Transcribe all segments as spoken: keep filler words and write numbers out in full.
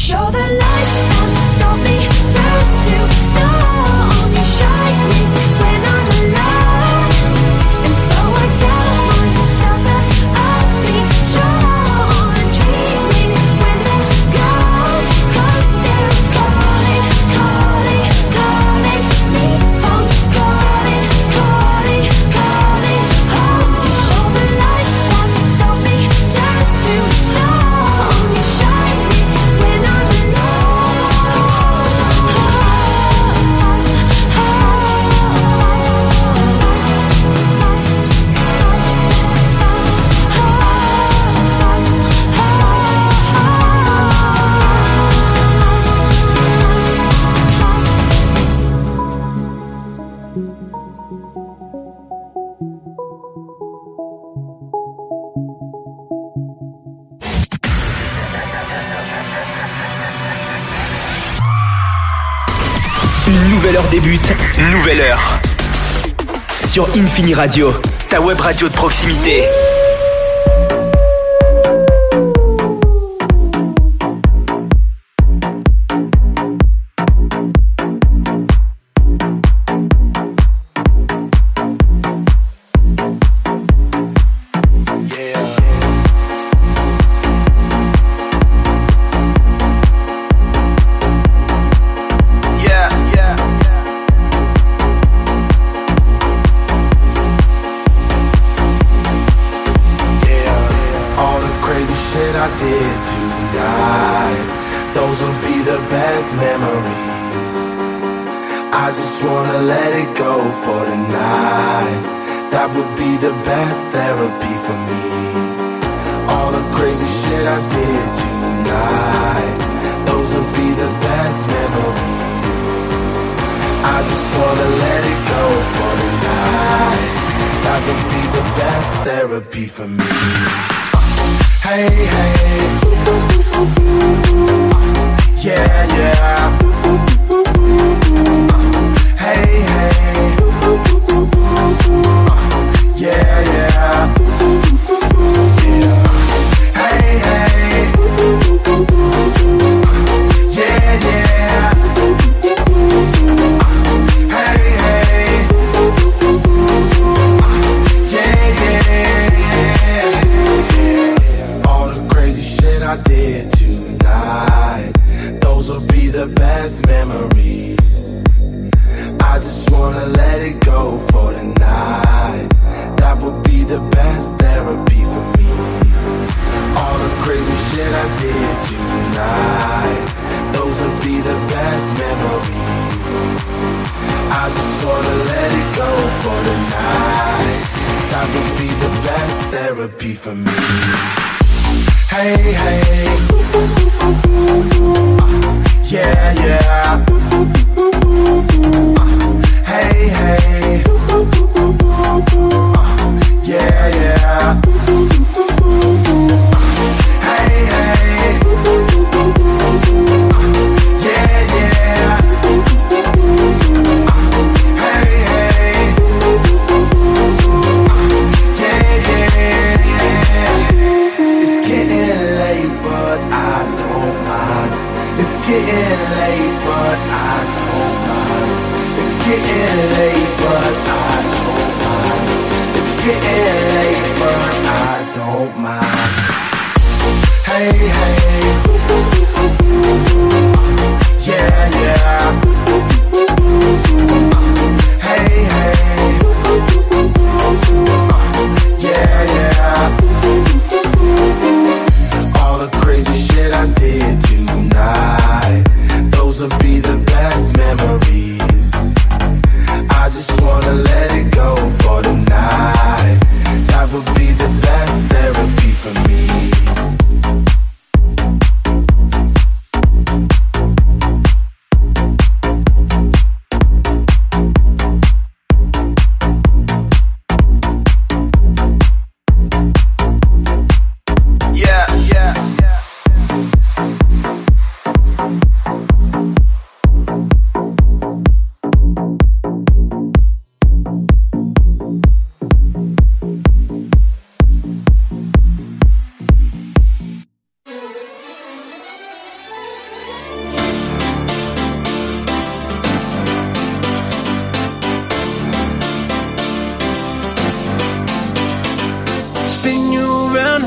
Une nouvelle heure débute, nouvelle heure. Sur Infini Radio, ta web radio de proximité.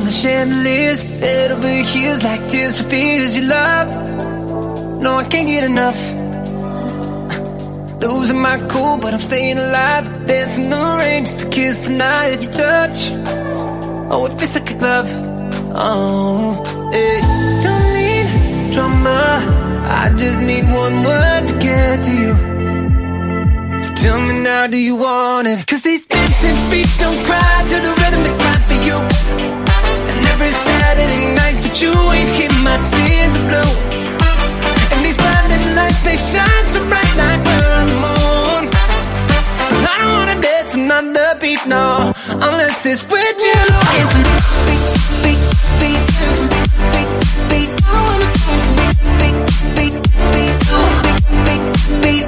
the chandeliers, head over heels like tears for fears you love. No, I can't get enough. Losing my cool, but I'm staying alive. Dancing in the rain just to kiss the night you touch. Oh, it feels like a glove. Oh, hey. Don't need drama, I just need one word to get to you. So tell me now, do you want it? Cause these dancing feet don't cry to the rhythm they cry for you. And every Saturday night that you ain't keep my tears are blue. And these blinding lights, they shine so bright like we're on the moon. I don't wanna dance another beat, no, unless it's with you. Beat, beat, beat, beat, beat, beat. I wanna dance beat, beat, beat, beat, beat, beat, beat.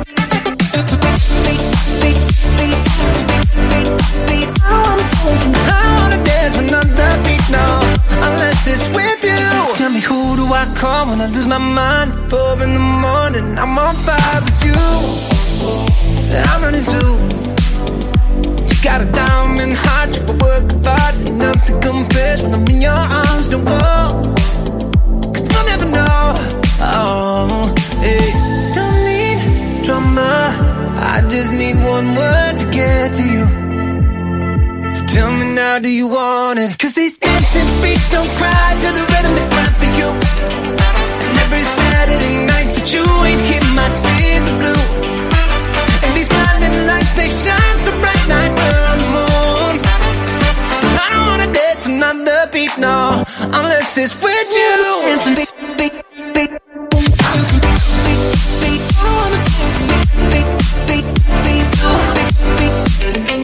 I wanna dance another beat, no, unless it's with you. Tell me, who do I call when I lose my mind? Four in the morning, I'm on fire with you. I'm running too. You got a diamond heart, you work hard, and nothing compares when I'm in your arms. Don't go, cause you'll never know. Oh, hey. Don't need drama, I just need one word to get to you. So tell me now, do you want it? Cause these dancing feet don't cry to the rhythm they cry for you. And every Saturday night that you ain't keep my tears are blue. And these blinding lights, they shine so bright like we're on the moon. I don't wanna dance another beat, no, unless it's with you. Dancing beat, beat, beat. Dancing beat, beat, beat. I wanna dance beat, beat, beat, beat, beat, beat.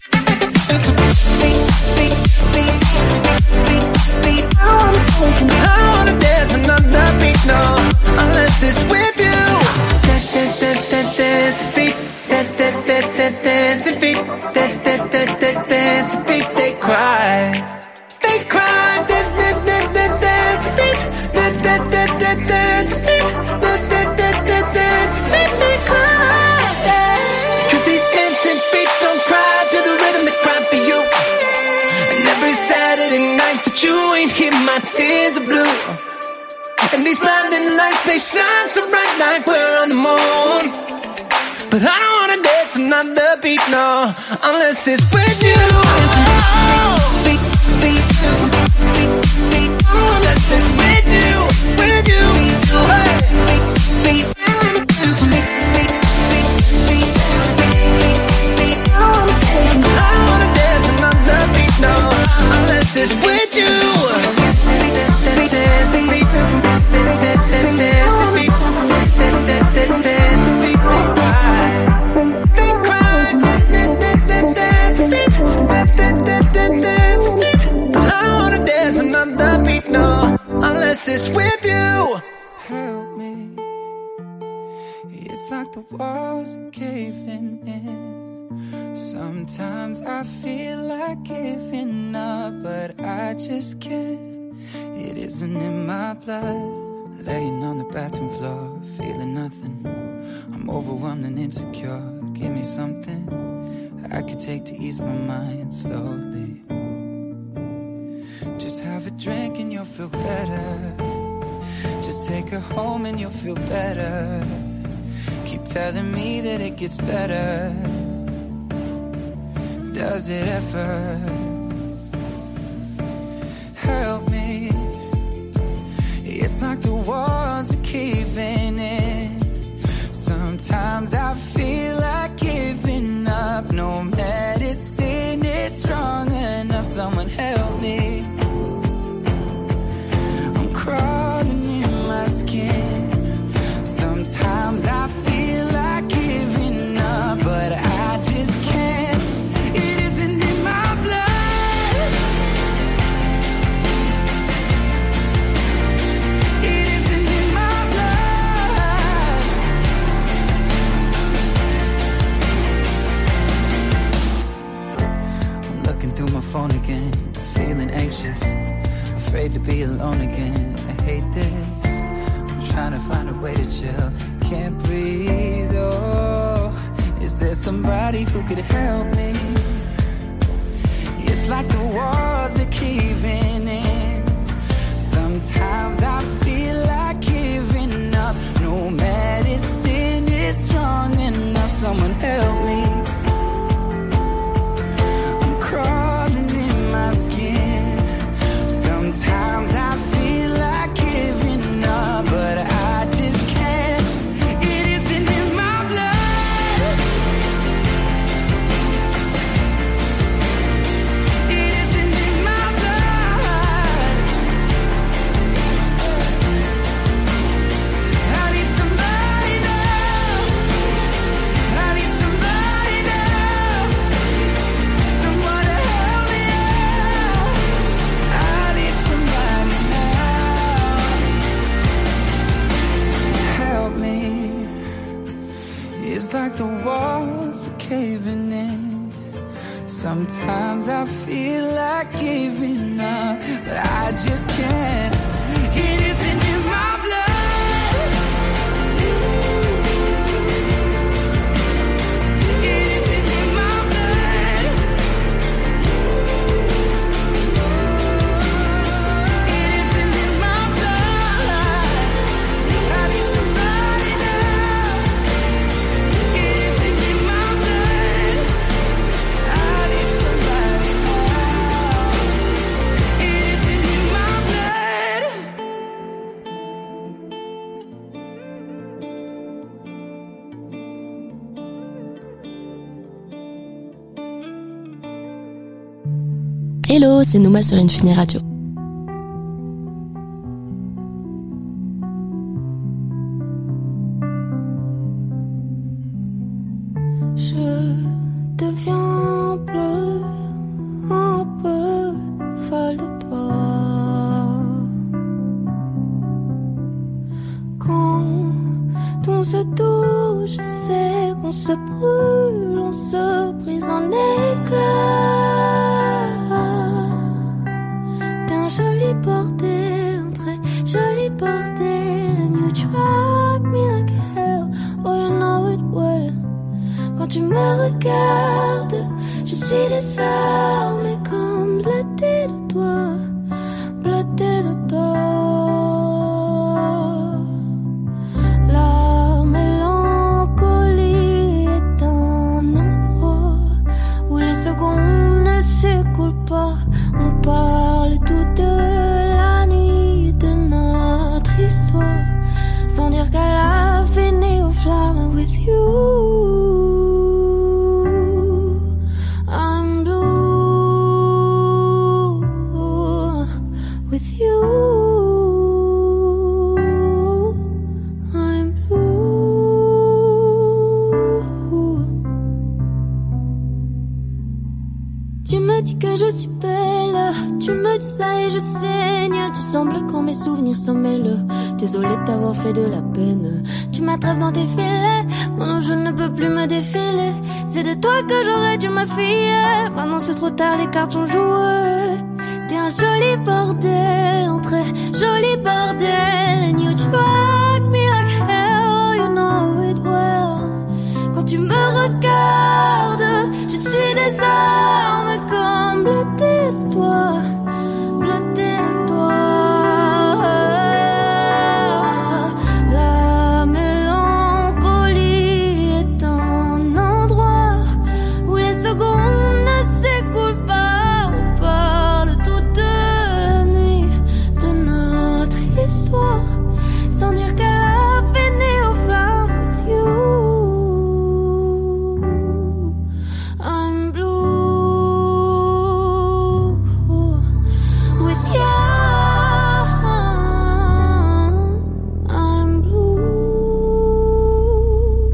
I wanna dance another beat, no, unless it's with you. Dancing feet, dancing feet, dancing feet, they cry, they cry. Dancing feet, dancing feet, they cry. Cause these dancing feet don't cry to the rhythm they cry for you. And every Saturday night that you ain't here, my tears are blue. And these blinding lights, they shine so bright like we're on the moon. But I don't wanna dance another beat, no, unless it's with you. Beat, beat, beat, beat, unless it's with you, with you. Hey. Beat, beat, beat, beat, beat, beat. I don't wanna dance another beat, no, unless it's with you. Dancing beat, dancing beat, dancing beat, they cry, they cry, dancing beat, dancing beat. I wanna dance another beat, no, unless it's with you. Help me, it's like the walls are caving in. Sometimes I feel like giving up, but I just can't. It isn't in my blood. Laying on the bathroom floor, feeling nothing. I'm overwhelmed and insecure. Give me something I could take to ease my mind slowly. Just have a drink and you'll feel better. Just take her home and you'll feel better. Keep telling me that it gets better. Does it ever? Help me. It's like the walls are caving in. Sometimes I feel like giving up. No medicine is strong enough. Someone help me. I'm crawling in my skin. Sometimes I feel like giving up, but I just can't. It isn't in my blood. It isn't in my blood. I'm looking through my phone again, feeling anxious, afraid to be alone again. I hate this. I'm trying to find a way to chill. Can't breathe, oh. Is there somebody who could help me? It's like the walls are caving in. someone help me. I'm crawling in my skin. Sometimes I feel like giving up, but I just can't. It isn't in my blood. It isn't in my blood. I need somebody now. I need somebody now. Someone to help me out. I need somebody now. Help me. It's like the walls are caving in. Sometimes I feel like giving up, but I just can't. It isn't in my blood. It isn't in my blood. It isn't in my blood. I need somebody now. It isn't in my blood. I need somebody now. It isn't in my blood. Hello, c'est Nouma sur Infini Radio. Je deviens bleue, un peu folle de toi. Quand on se touche, je sais qu'on se brûle, on se brise en éclats. T'es un joli bordel, un très joli bordel, and you drag me like hell, oh you know it well. Quand tu me regardes, je suis désarmée comme bleuté de toi, bleuté de toi. La mélancolie est un endroit où les secondes ne s'écoulent pas. On parle toute la nuit de notre histoire, sans dire qu'à la fini aux flammes with you. I'm blue with you. I'm blue. Tu me dis que je suis belle, tu me dis ça et je saigne. Tu sembles quand mes souvenirs s'en mêlent. Désolée de t'avoir fait de la peine. Tu m'attrapes dans tes filets, maintenant je ne peux plus me défiler. C'est de toi que j'aurais dû me fier. Maintenant c'est trop tard, les cartes ont joué. T'es un joli bordel, un très joli bordel, and you drag me like hell, you know it well. Quand tu me regardes, je suis désarmée comme bleuté de toi, bleuté de toi. La mélancolie est un endroit où les secondes ne s'écoulent pas. On parle toute la nuit de notre histoire, sans dire qu'elle a fini aux flammes with you. I'm blue with you. I'm blue.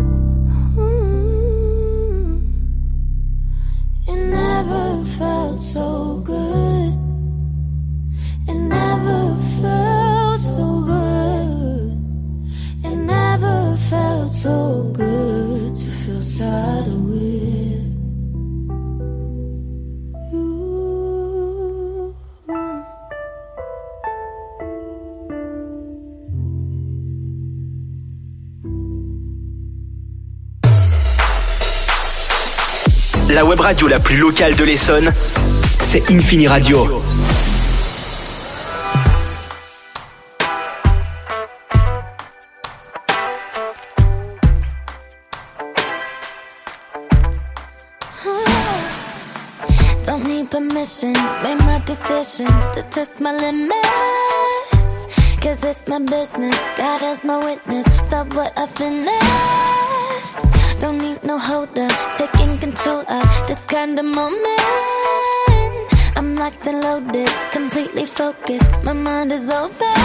It never felt so good. It never felt so good. It never felt so good to feel sad with you. La web radio la plus locale de l'Essonne, c'est Infini Radio. mission, made my decision to test my limits. Cause it's my business, God as my witness. Stop what I finished. Don't need no holder, taking control of this kind of moment. I'm locked and loaded, completely focused. My mind is open.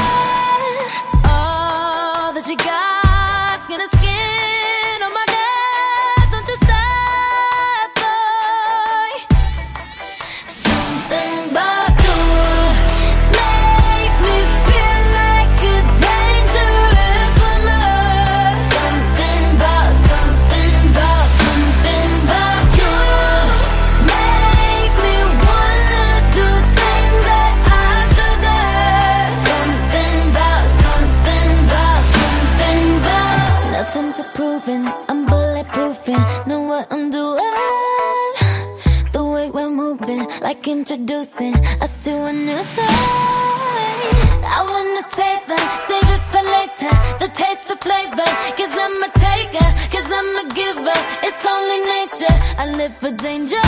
All that you got's gonna skin. Oh my God, don't you stop, boy. Something about you makes me feel like a dangerous woman. Something about, something about, something about you makes me wanna do things that I shouldn't. Something about, something about, something about. Nothing to proving, I'm bulletproofing. Know what I'm doing. The way we're moving, like introducing us to a new thing. I wanna save it, save it for later. The taste of flavor, cause I'm a taker, cause I'm a giver. It's only nature, I live for danger.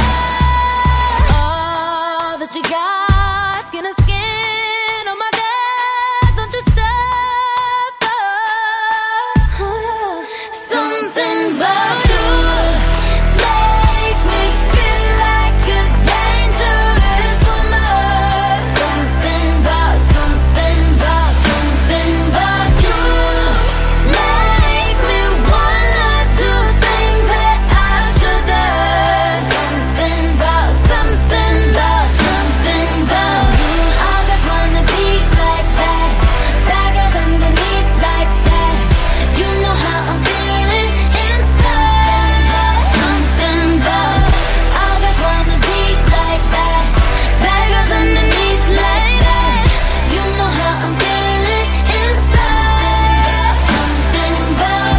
All that you got, skin to skin. Oh my God, don't you stop, oh. Something about you makes me feel like a dangerous woman. Something about, something about, something about you makes me wanna do things that I shouldn't. Something about, something about, something about you. All guys wanna be like that. Bad girls underneath like that. You know how I'm feeling inside. Something about, all guys wanna be like that. Bad girls underneath like that. You know how I'm feeling inside. Something about.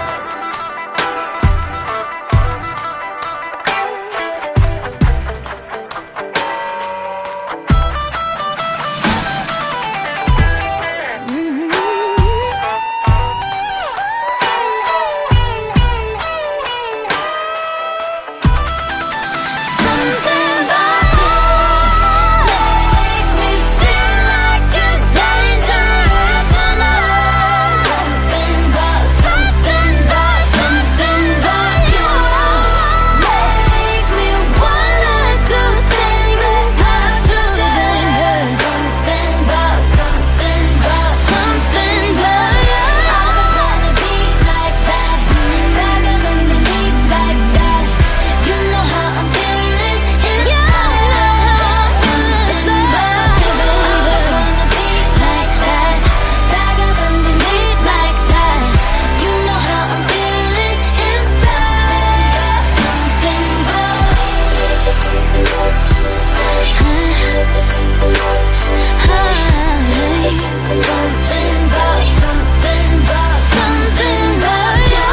Something about you makes me feel like a dangerous woman. Something about, something about, something about you makes me wanna do things that I shouldn't. Something about, something about, something about you. All guys wanna be like that. Bad girls underneath like that. You know how I'm feeling inside. Something about you. All guys wanna be like that. Bad girls underneath like that. You know how I'm feeling inside. Something about. There's something about you. There's something about you. There's something about, something about, something about you.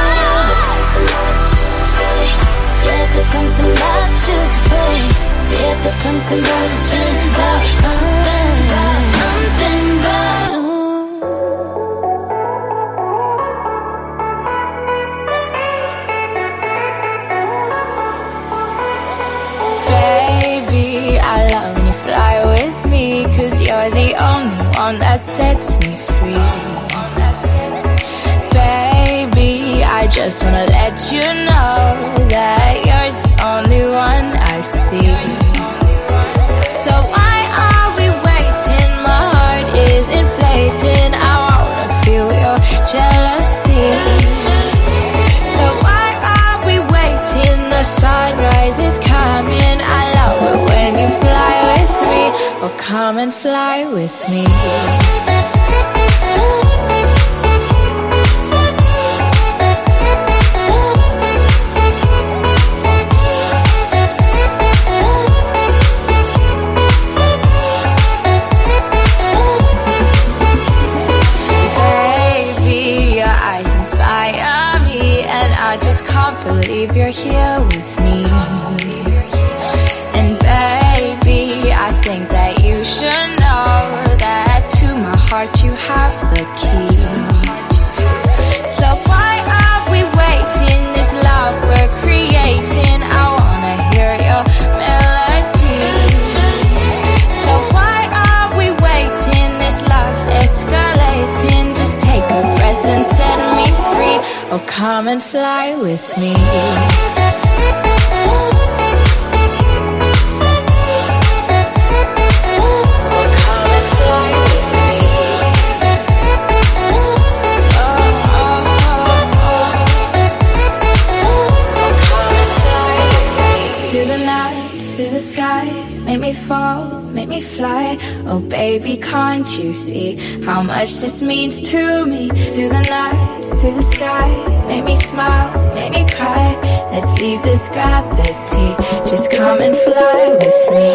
Yeah, there's something about you, boy. Yeah, there's something about you, about something, about something about you. Baby, I love when you fly with me, cause you're the only one that sets me free. Baby, I just wanna let you know that you're the only one I see. So why are we waiting? My heart is inflating. I wanna feel your jealousy. So why are we waiting? The sunrise is coming. I love it when you fly with me. Oh, come and fly with me. Baby, your eyes inspire me, and I just can't believe you're here with me. And baby, I think that you should know that to my heart you have the key. So why are we waiting? This love we're creating, I wanna hear your melody. Oh, come and fly with me. Sky, make me fall, make me fly. Oh baby, can't you see how much this means to me? Through the night, through the sky, make me smile, make me cry. Let's leave this gravity, just come and fly with me.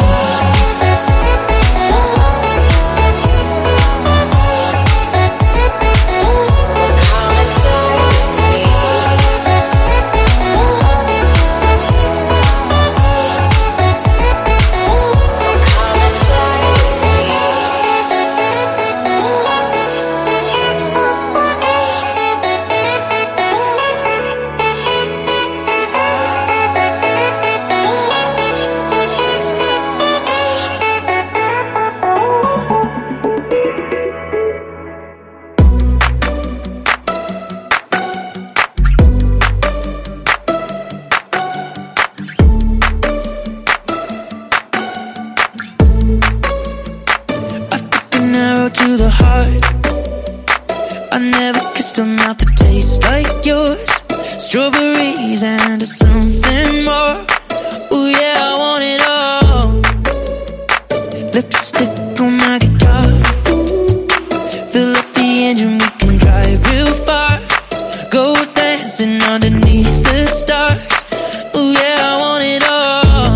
To the heart, I never kissed a mouth that tastes like yours. Strawberries and something more. Ooh yeah, I want it all. Lipstick on my guitar, fill up the engine, we can drive real far. Go dancing underneath the stars. Ooh yeah, I want it all.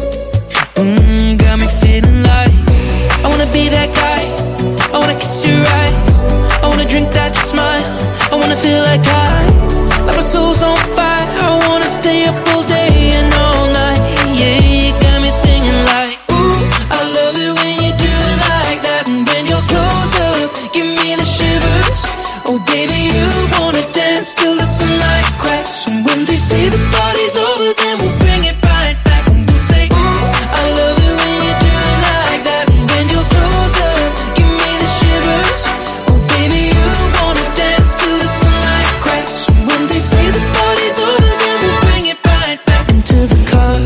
Mm, got me feeling like I wanna be that guy. I wanna kiss your eyes, I wanna drink that smile, I wanna feel like I, like my soul's on fire. I wanna stay up all day and all night. Yeah, you got me singing like, ooh, I love it when you do it like that. And when you're close up, give me the shivers. Oh baby, you wanna dance till the sunlight cracks. And when they say the party's over, then we'll bring it right back. And we'll say, ooh, I love it when you do it like that. And when you're close up, give me the shivers. Oh baby, you wanna dance till the sunlight cracks. And when they say the party's over, then we'll bring it right back. Into the car,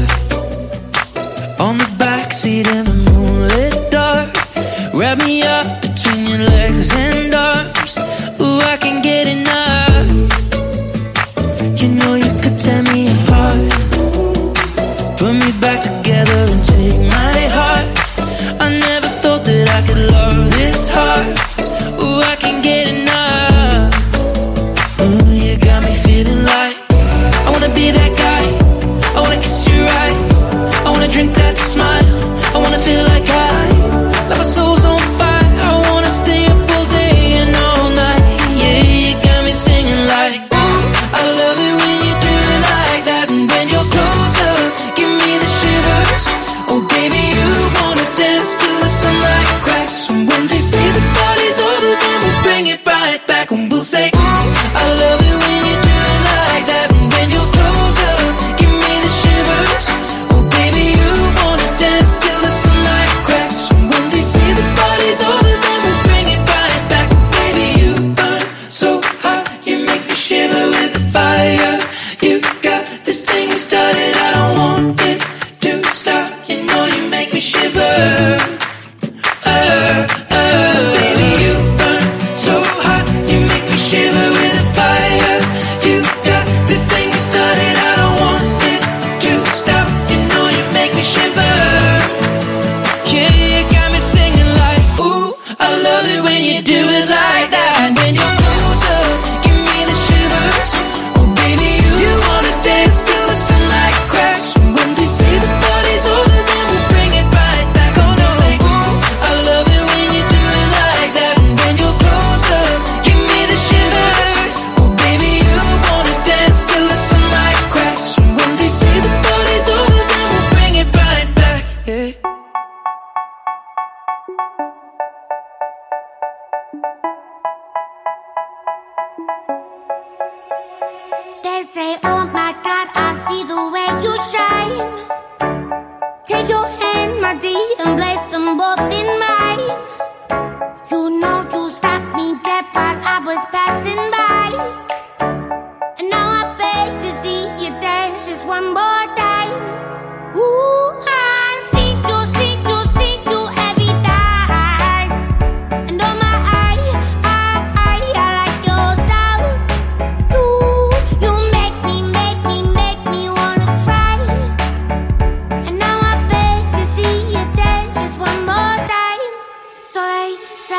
on the backseat in the moonlit dark. Wrap me up between your legs and arms. Ooh, I can get enough. You know you could tear me apart, put me back together and take my heart. I never thought that I could love this hard. Ooh, I can get enough. Ooh, you got me feeling like I wanna be that guy. I wanna kiss your eyes, I wanna drink that smile, I wanna feel like I, like my soul's on fire. I wanna stay up all day and all night.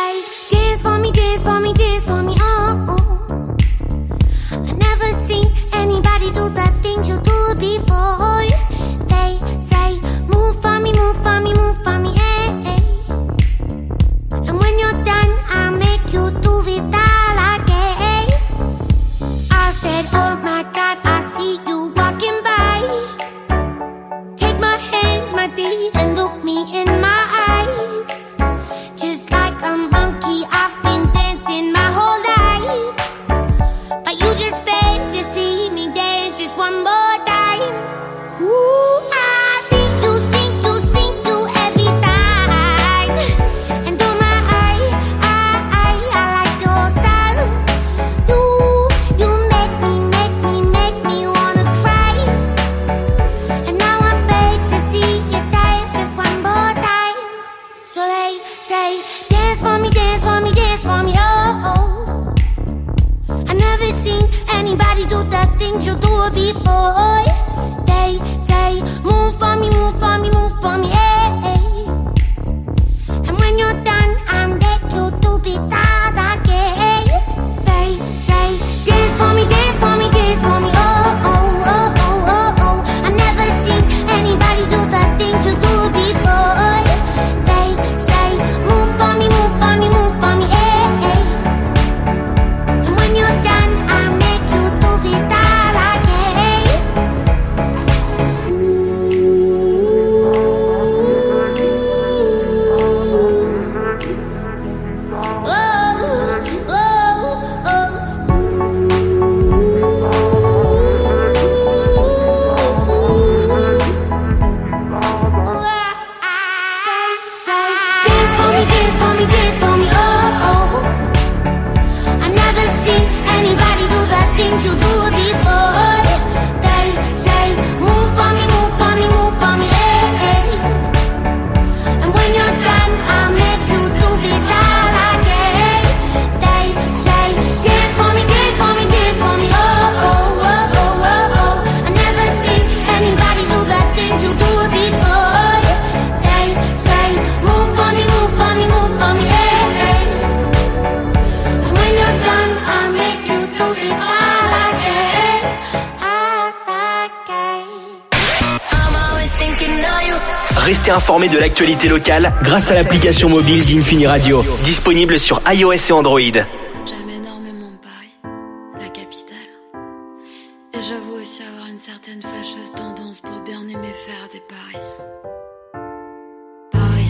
say, dance for me, dance for me, dance for me, oh, oh. I never seen anybody do the things you do before. They say, move for me, move for me, move for me, eh, eh. And when you're done, I'll make you do it all again. I said, oh my God, I see you walking by. Take my hands, my dear, and look me in my eyes. Just like a monkey, I've been dancing my whole life. But you just beg to see me dance just one more time. Ooh, I see you, see you, see you every time. And oh my, I, I, I, I like your style. You, you make me, make me, make me wanna cry. And now I beg to see you dance just one more time. So they say, dance for me, dance for me, dance for me, oh, oh. I never seen anybody do the things you do before. They say, move for me, move for me, move for me, eh, eh. And when you're done, I'll make you do it all again. They say, dance for me, dance for me, dance for me, oh, oh, oh, oh, oh, oh. I never seen anybody do the things you do before. They say, move for me, move for me, move for me, eh, eh. And when you're done, I'll make you do it all again. Restez informés de l'actualité locale grâce à l'application mobile d'Infini Radio, disponible sur iOS et Android. J'aime énormément Paris, la capitale. Et j'avoue aussi avoir une certaine fâcheuse tendance pour bien aimer faire des paris. Paris,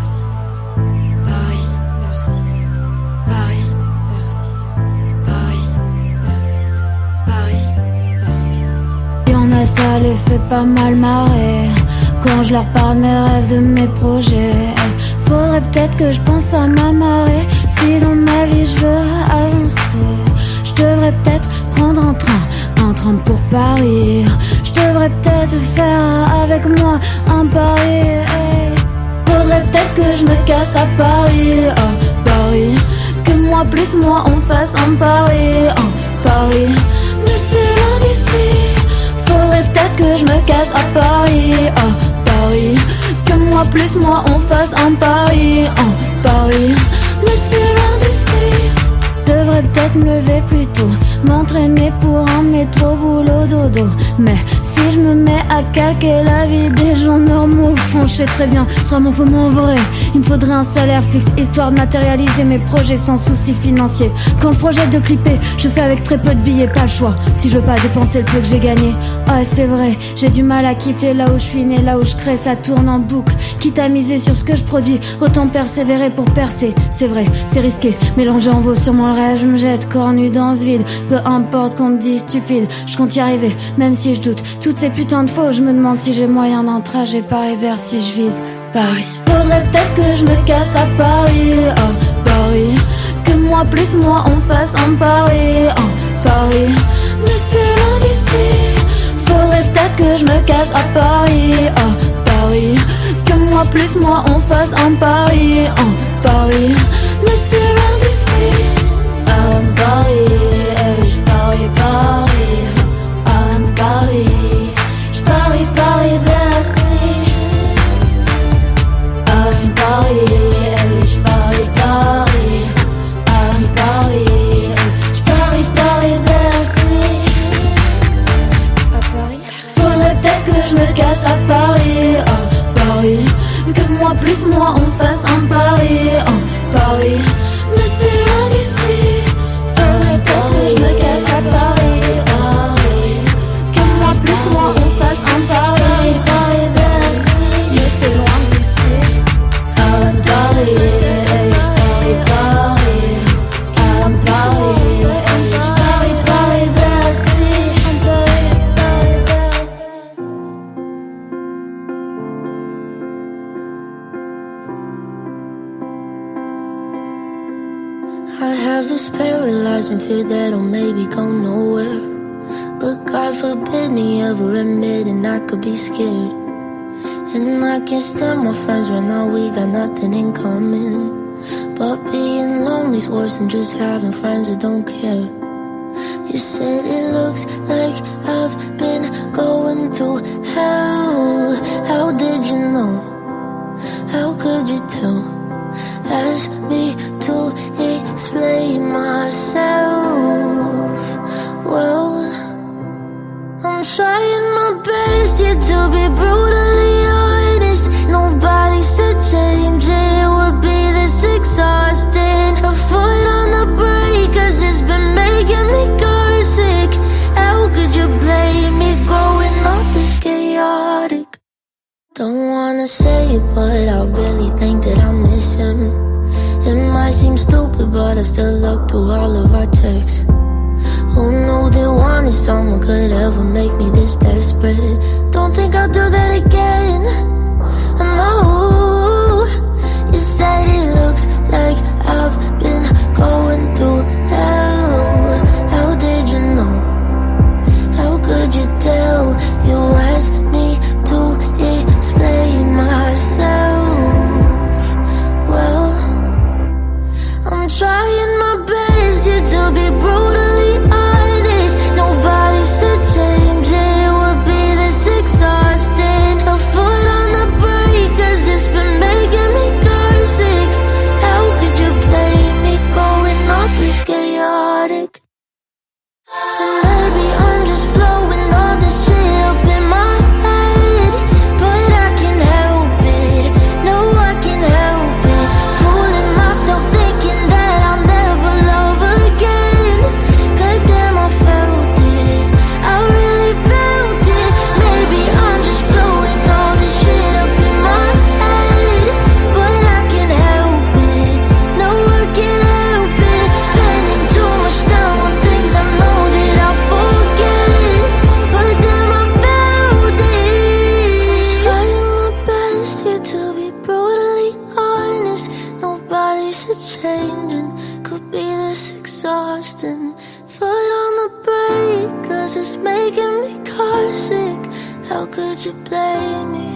Bercy. Paris, Bercy. Paris, Bercy. Paris, Bercy. Paris, Bercy. Il y en a, ça les fait pas mal marrer. Quand je leur parle mes rêves, de mes projets, faudrait peut-être que je pense à m'amarrer. Si dans ma vie je veux avancer, je devrais peut-être prendre un train, un train pour Paris. Je devrais peut-être faire avec moi un pari. Hey. Faudrait peut-être que je me casse à Paris, oh, Paris. Que moi plus moi on fasse un pari, oh, Paris. Mais c'est loin d'ici. Faudrait peut-être que je me casse à Paris, oh, Paris. Que moi plus moi on fasse un pari, oh, Paris. Mais c'est loin d'ici. Je devrais peut-être me lever plus tôt, m'entraîner pour un métro boulot dodo. Mais si je me mets à calquer la vie des gens normaux, au fond je sais très bien, ce sera mon faux mon vrai. Il me faudrait un salaire fixe, histoire de matérialiser mes projets sans soucis financiers. Quand je projette de clipper, je fais avec très peu de billets, pas le choix. Si je veux pas dépenser le peu que j'ai gagné. Ah c'est vrai, j'ai du mal à quitter là où je suis né, là où je crée, ça tourne en boucle. Quitte à miser sur ce que je produis, autant persévérer pour percer. C'est vrai, c'est risqué, mélanger en vaut sûrement le rêve. Je me jette corps nu dans ce vide, peu importe qu'on me dise stupide, je compte y arriver, même si je doute. Toutes ces putains de faux, je me demande si j'ai moyen d'un trajet Paris-Bercy, je vise Paris. Faudrait peut-être que je me casse à Paris, oh, Paris. Que moi plus moi on fasse un pari, oh, Paris. Mais c'est loin d'ici. Faudrait peut-être que je me casse à Paris, oh, Paris. Que moi plus moi on fasse un pari, oh, Paris. Mais c'est loin d'ici. I'm Paris, j'parie Paris, I'm Paris, j'parie Paris Bercy. I'm Paris, j'parie Paris, plus moi on fasse un pari, un pari. Mais c'est loin d'ici, faudrait pas que je me casse à Paris, Paris. Que moi plus moi on fasse un pari, Paris, Paris. Mais c'est loin d'ici, un pari, Paris, Paris, un pari, Paris, Paris, Bercy, un pari, Paris, Bercy. I have this paralyzing fear that I'll maybe go nowhere. But God forbid me ever admitting I could be scared. And I can't stand my friends right now, we got nothing in common. But being lonely's worse than just having friends that don't care. You said it looks like I've been going through hell. How did you know? How could you tell? Ask me to explain myself. Well, I'm trying my best here to be brutally honest. Nobody said change it would be this exhausting. A foot on the brake, cause it's been making me car sick. How could you blame me? Growing up is chaotic. Don't wanna say it, but I really think that I miss him. It might seem stupid, but I still look through all of our texts. Who knew that wanting someone could ever make me this desperate? Don't think I'll do that again. No, you said it looks like I've been going through hell. How did you know? How could you tell? You asked me to explain myself. Well, I'm trying my best here to be brutally honest. Nobody said change it would be this exhausting. A foot on the brake, cause it's been making me car sick. How could you blame me? Growing up is chaotic. And maybe I'm just blowing all this shit up in my head, but I can't help it. No, I can't help it. Fooling myself thinking that I'll never love again. Goddamn, I felt it. I really felt it. Maybe I'm just blowing all this shit up in my head, but I can't help it. No, I can't help it. Spending too much time on things I know that I'll forget, but damn, I felt it. Trying my best here to be brutally honest. Nobody said changing could be this exhausting. Foot on the brake, cause it's making me car sick. How could you blame me?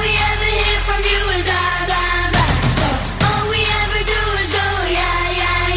All we ever do is go, yeah, yeah,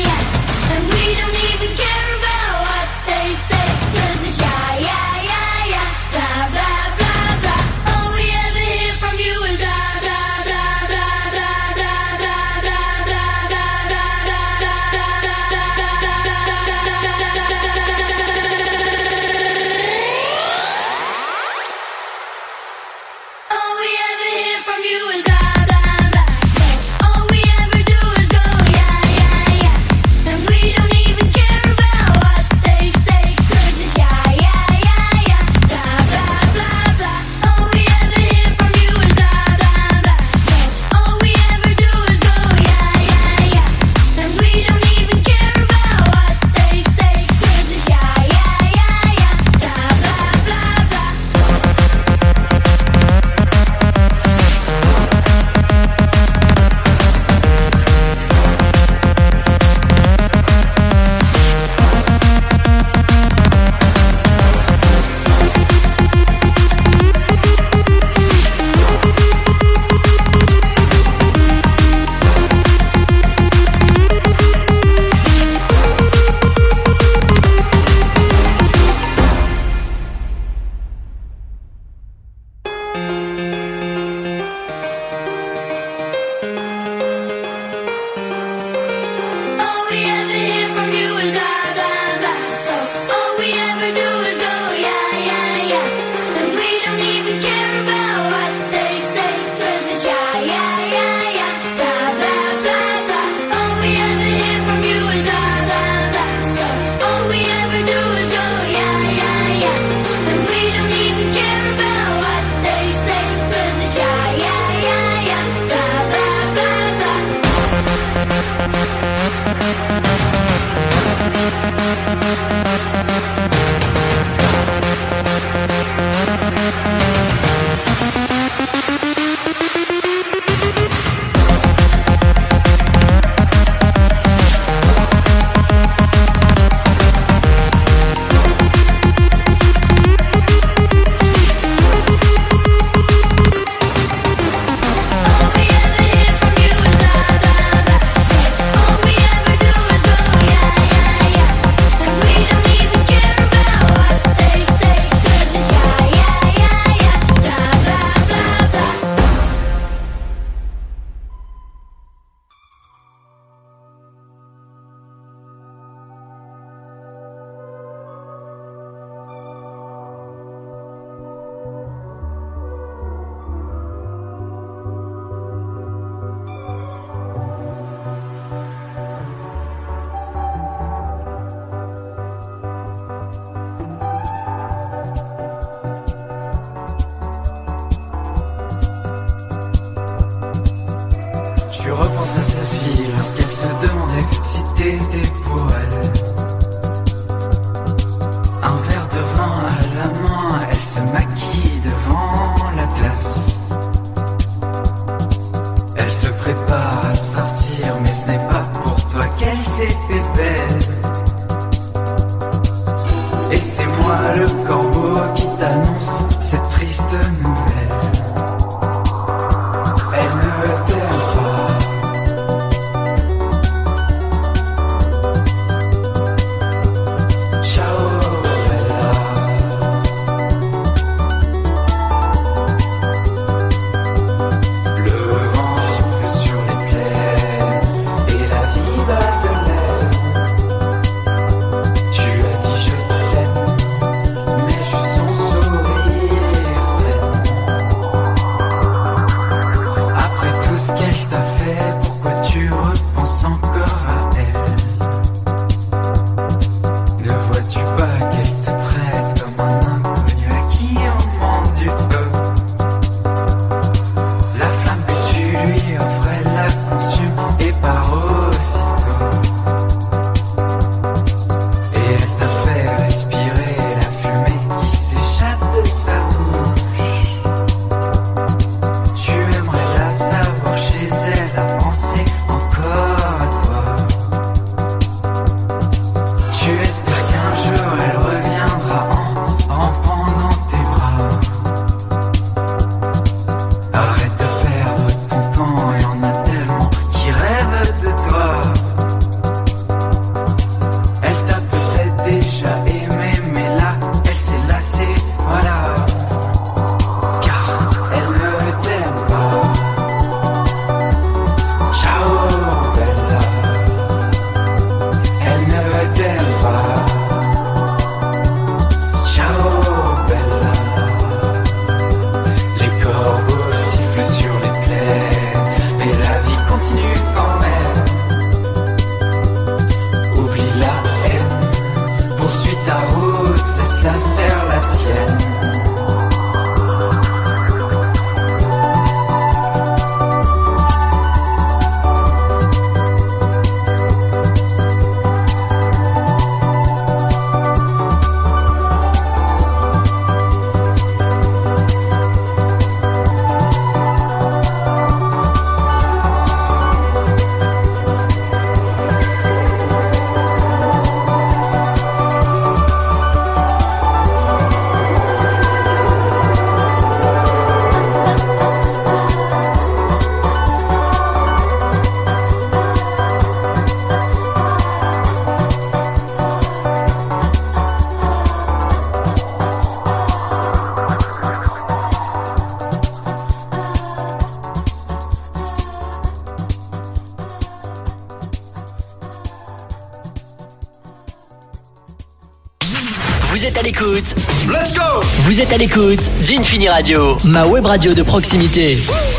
l'écoute. Let's go! Vous êtes à l'écoute d'Infini Radio, ma web radio de proximité.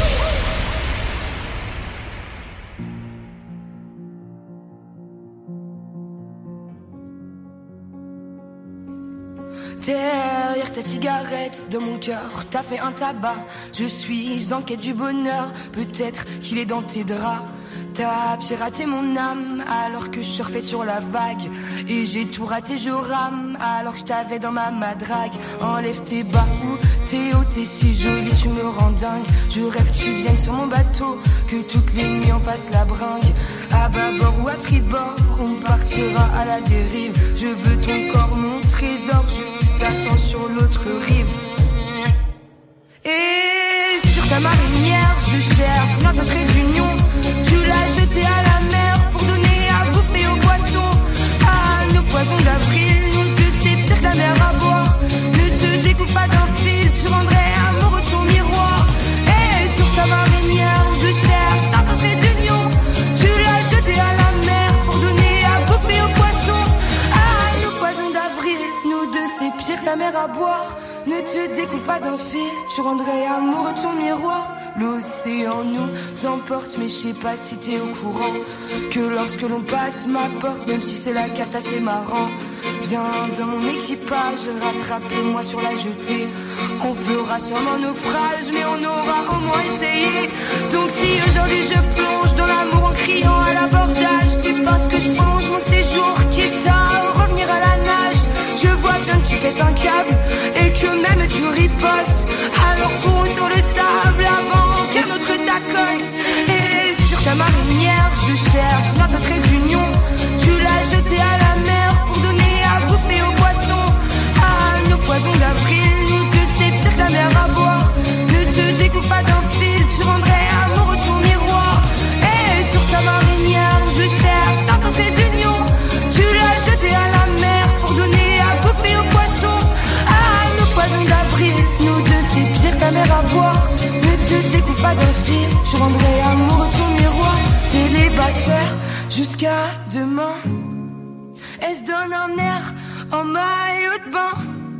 Derrière ta cigarette, de mon cœur, t'as fait un tabac. Je suis en quête du bonheur, peut-être qu'il est dans tes draps. T'as piraté mon âme alors que je surfais sur la vague. Et j'ai tout raté, je rame alors que je t'avais dans ma madrague. Enlève tes bas ou t'es haut, t'es si jolie, tu me rends dingue. Je rêve que tu viennes sur mon bateau, que toutes les nuits on fasse la bringue. À bâbord ou à tribord, on partira à la dérive. Je veux ton corps, mon trésor, je t'attends sur l'autre rive. Et sur ta marinière, je cherche notre trait d'union. Tu l'as jeté à la mer pour donner à bouffer aux poissons. À nos poisons d'avril, nous deux c'est pire que la mer à boire. Ne te découpe pas d'un fil, tu rendrais amoureux ton miroir. Et sur ta marinière, je cherche notre trait d'union. Tu l'as jeté à la mer pour donner à bouffer aux poissons. À nos poisons d'avril, nous deux c'est pire que la mer à boire. Ne te découvre pas d'un fil, tu rendrais amoureux ton miroir. L'océan nous emporte, mais je sais pas si t'es au courant que lorsque l'on passe ma porte, même si c'est la cata, c'est marrant. Viens dans mon équipage, rattrapez-moi sur la jetée. On fera sûrement naufrage, mais on aura au moins essayé. Donc si aujourd'hui je plonge dans l'amour en criant à l'abordage, c'est parce que je plonge mon séjour, quitte à revenir à la nage. Je vois bien que tu pètes un câble et que même tu ripostes. Alors cours sur le sable avant qu'un autre t'accoste. Et sur ta marinière, je cherche notre trait d'union. Tu l'as jeté à la mer pour donner à bouffer aux poissons. À nos poisons d'avril, nous deux c'est pire que la mer à boire. Ne te découpe pas d'un fil, tu rendrais amoureux ton miroir. Et sur ta marinière, je cherche notre trait d'union. Tu l'as jeté à la mer pour donner à bouffer aux poissons. À nos poisons d'avril, nous deux c'est pire que la mer à boire. Ne te découpe pas d'un fil, tu rendrais amoureux ton miroir. Célibataire jusqu'à demain, elle se donne un air en maillot de bain.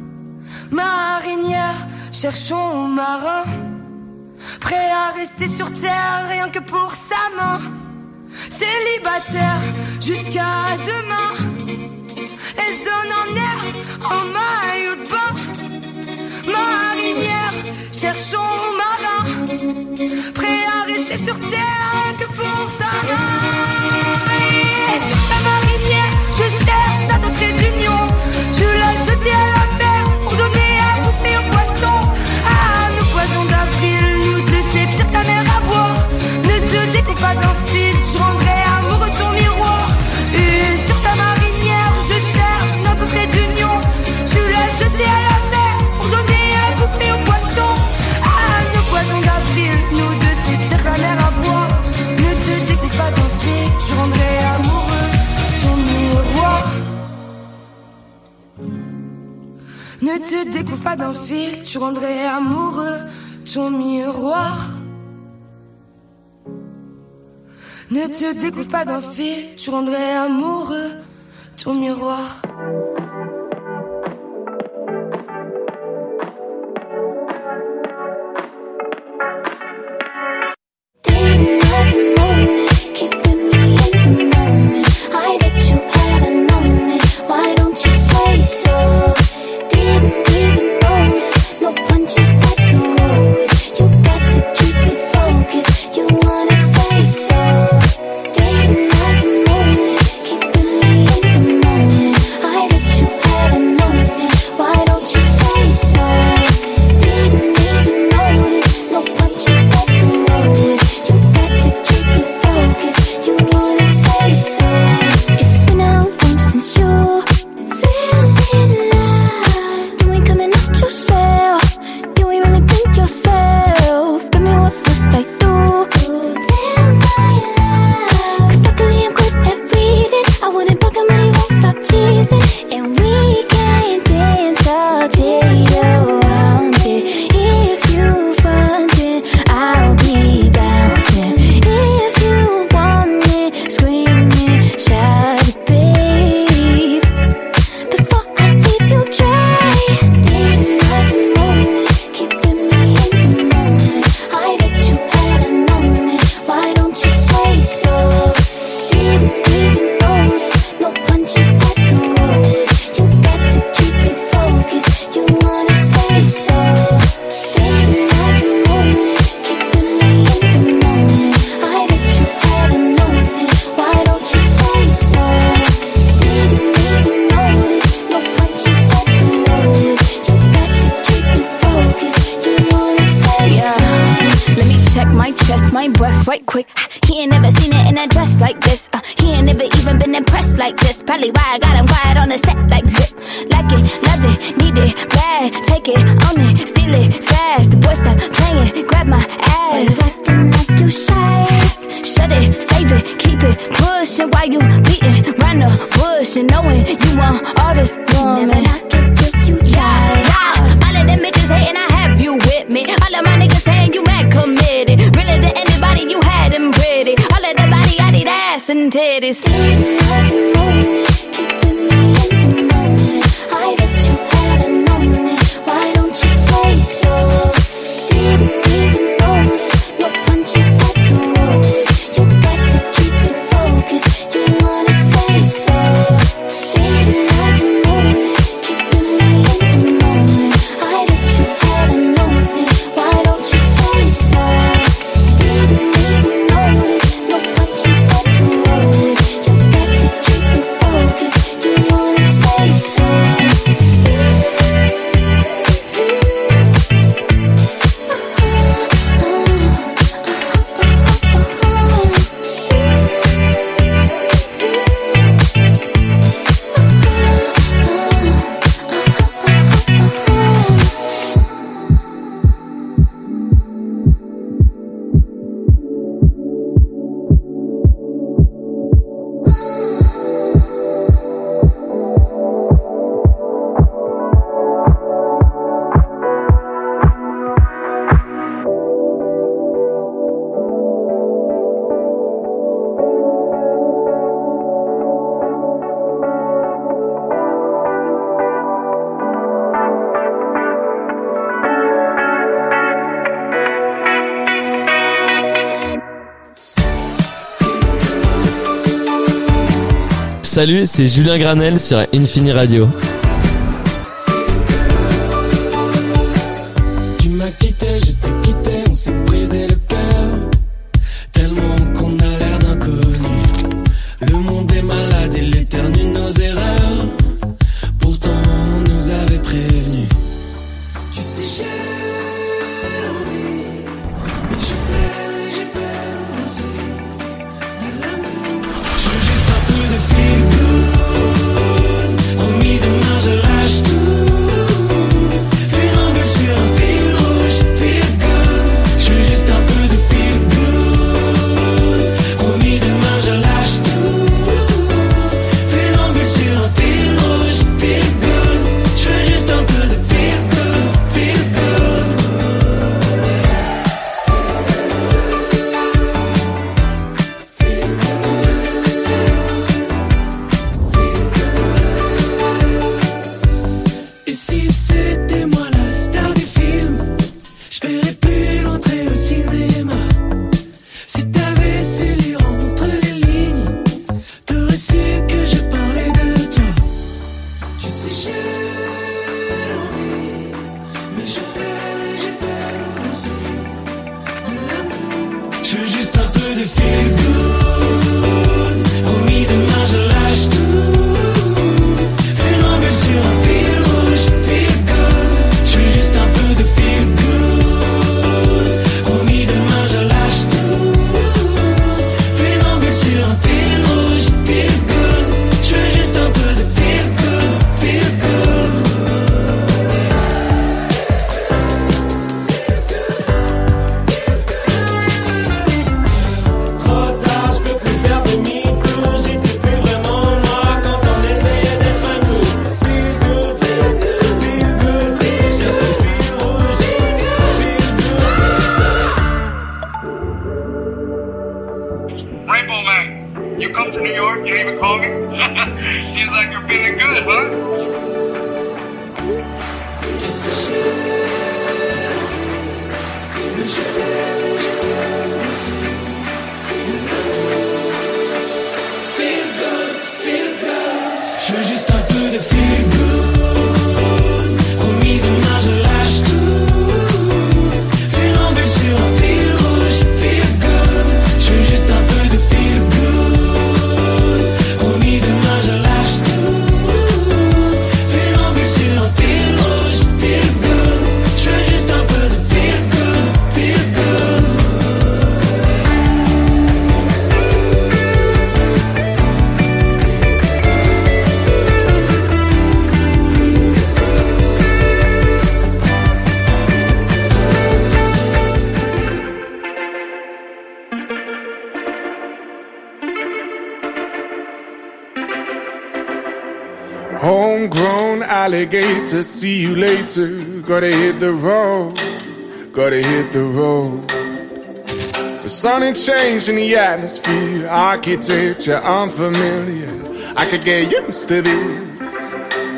Marinière, cherchons marin, prêt à rester sur terre rien que pour sa main. Célibataire jusqu'à demain, elle se donne un air en maillot de bain. Marinière, cherchons marin, prêt à rester sur terre que pour sa main. Et sur ta marinière, je cherche ta trait d'union. Tu l'as jeté à la mer pour donner à bouffer aux poissons. À nos poisons d'avril, nous deux c'est pire que la mer à boire. Ne te découpe pas d'un fil, tu rendrais amoureux ton miroir. Et sur ta marinière, je cherche notre trait d'union. Tu l'as jeté à la mer pour donner à bouffer aux poissons. À nos poisons d'avril, nous deux c'est pire que la mer à boire. Ne te découpe pas d'un fil, tu rendrais amoureux ton miroir. Ne te découvre pas d'un fil, tu rendrais amoureux ton miroir. Ne te découvre pas d'un fil, tu rendrais amoureux ton miroir. So, didn't have to moan it, keeping me in the moment. my chest, my breath right quick. He ain't never seen it in a dress like this. Uh, he ain't never even been impressed like this. Probably why I got him quiet on the set like zip. Like it, love it, need it, bad. Take it, own it, steal it, fast. The boy stop playing, grab my ass. Acting like you shy. Shut it, save it, keep it, pushing while you beating round the bush and knowing you want all this woman. Never knock it till you try. Yeah, all of them bitches hating, I have you with me. All of my niggas saying you mad committed. Really to anybody you had them pretty. All of the body, I need ass and titties. Didn't have to moan it, keeping me in the moment. I bet you hadn't known it. Why don't you say so? Didn't even notice your punches that to roll. You got to keep me focused. You wanna say so? Didn't have to moan it, keeping me in the moment. I bet you hadn't known it. Why don't you say so? Didn't even notice your punches that to roll. You got to keep me focused. You wanna say so? Salut, c'est Julien Granel sur Infini Radio. Tu m'as quitté, je t'ai quitté, on s'est brisé le cœur. Tellement qu'on a l'air d'inconnu. Le monde est malade et l'éternue nos erreurs. Pourtant on nous avait prévenus. Tu sais j'ai envie, mais j'ai peur et j'ai peur aussi de l'amour. Je veux juste un peu de feel good. Promis demain je lâche tout. Fais l'embûche sur un fil rouge, feel good. Je veux juste un peu de feel good. Promis demain je lâche tout. Fais l'embûche sur un fil rouge, feel good. Je veux juste un peu de feel good, feel good. Et si c'était moi la star du film, je paierais plus l'entrée au cinéma. Si t'avais su lire entre les lignes, t'aurais su que je parlais de toi. Tu sais j'ai envie, mais j'ai peur et j'ai peur aussi de l'amour. Je veux juste un peu de feel good. Promis demain je lâche tout. Fais l'embûche sur un fil rouge, feel good. Je veux juste un peu de feel good. Promis demain je lâche tout. Fais l'embûche sur un fil rouge, feel good. Je veux juste un peu de feel good, feel good. Trop tard, je peux plus faire demi-tour. J'étais plus vraiment moi quand on essayait d'être un coup. Feel good, feel good, feel good. Je cherche le fil rouge, feel good. Rainbow Man, you come to New York, you even call me? Seems like you're feeling good, huh? Tu sais j'ai envie, mais j'ai peur et j'ai peur aussi de l'amour. Feel good, feel good. Je veux juste un peu de feel good. Promis demain je lâche tout. Fais l'embûche sur un fil rouge, feel good. Je veux juste un peu de feel good. Promis demain je lâche tout. Fais l'embûche sur un fil rouge, feel good. Je veux juste un peu de feel good, feel good. Homegrown alligator, see you later. Gotta hit the road, gotta hit the road. The sun ain't changed in the atmosphere, architecture unfamiliar. I could get used to this.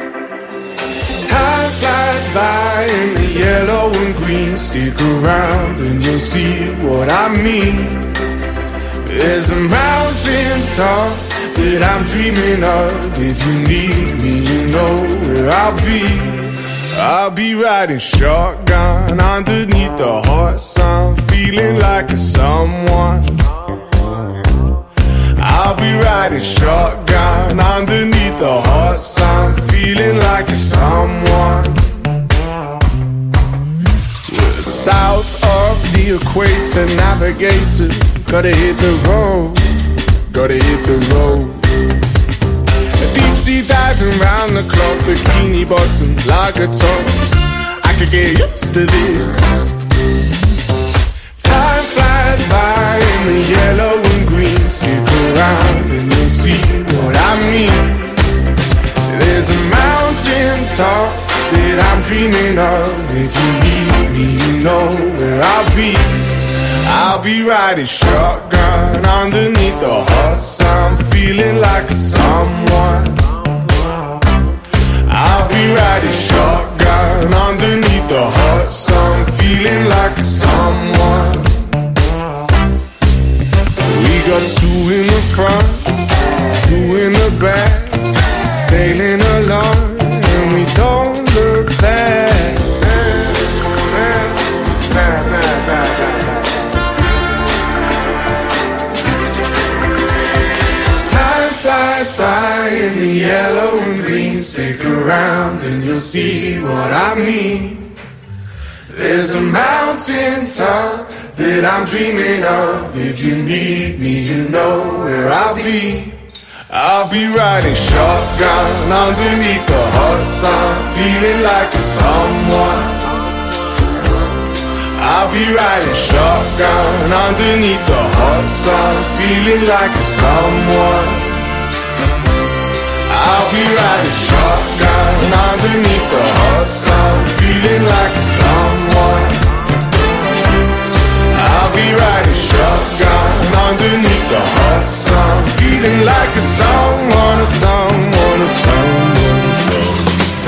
Time flies by in the yellow and green. Stick around and you'll see what I mean. There's a mountain top that I'm dreaming of. If you need me, you know where I'll be. I'll be riding shotgun underneath the hot sun, feeling like a someone. I'll be riding shotgun underneath the hot sun, feeling like a someone. We're south of the equator, navigator. Gotta hit the road, gotta hit the road. Deep sea diving round the clock, bikini bottoms, lager tops. I could get used to this. Time flies by in the yellow and green. Stick around and you'll see what I mean. There's a mountain top that I'm dreaming of. If you need me, you know where I'll be. I'll be riding shotgun underneath the hot sun, feeling like a someone. I'll be riding shotgun underneath the hot sun, feeling like a someone. We got two in the front, two in the back, sailing along and we don't look back. Flies by in the yellow and green. Stick around and you'll see what I mean. There's a mountain top that I'm dreaming of. If you need me, you know where I'll be. I'll be riding shotgun underneath the hot sun, feeling like a someone. I'll be riding shotgun underneath the hot sun, feeling like a someone. I'll be riding shotgun underneath the hot sun, feeling like a someone. I'll be riding shotgun underneath the hot sun, feeling like a someone, a someone, a someone, a someone.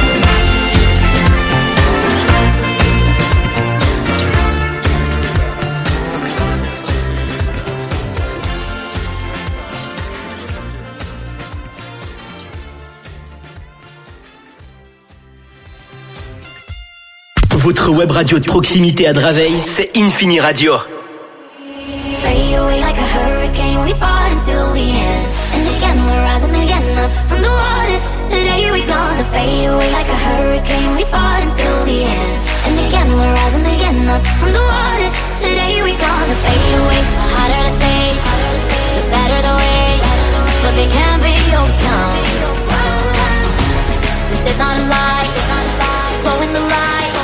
Votre web radio de proximité à Draveil, c'est Infini Radio. Fade away like a hurricane, we fought until the end. And again we're rising again up from the water. Today we're gonna fade away like a hurricane, we fought until the end. And again we're rising again up from the water. Today we're gonna fade away. The harder to say, the better the way. But they can't be overcome. This is not a lie, flow in the light.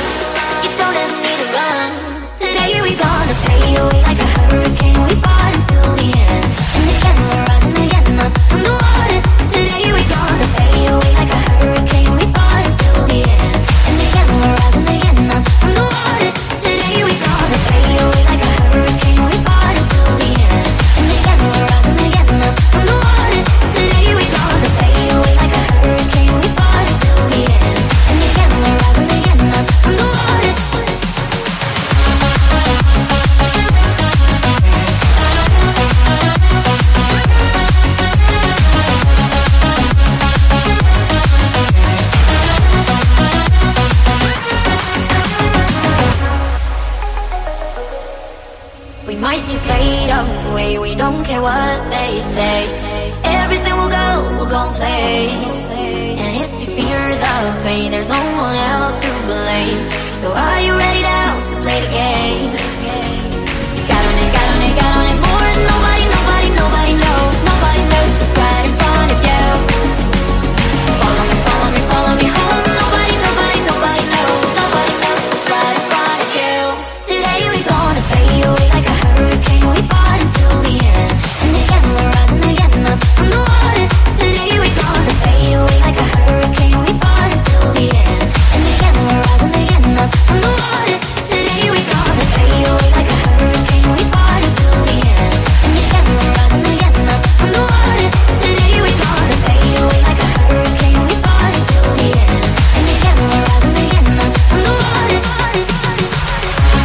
Today we gonna fade away like a hurricane, we fought until the end. And again we're rising again up from the water. Today we gonna fade away like a hurricane, we fought until the end. And again we're rising again up from the water. Today we gonna fade away like a hurricane, we fought until the end. And again we're rising again up from the water. Today we gonna fade away like a hurricane, we fought until the end. And again we're rising again up from the water. We might just fade away, we don't care what they say. Everything will go, we'll go in place. And if you fear the pain, there's no one else to blame. So are you ready now to play the game?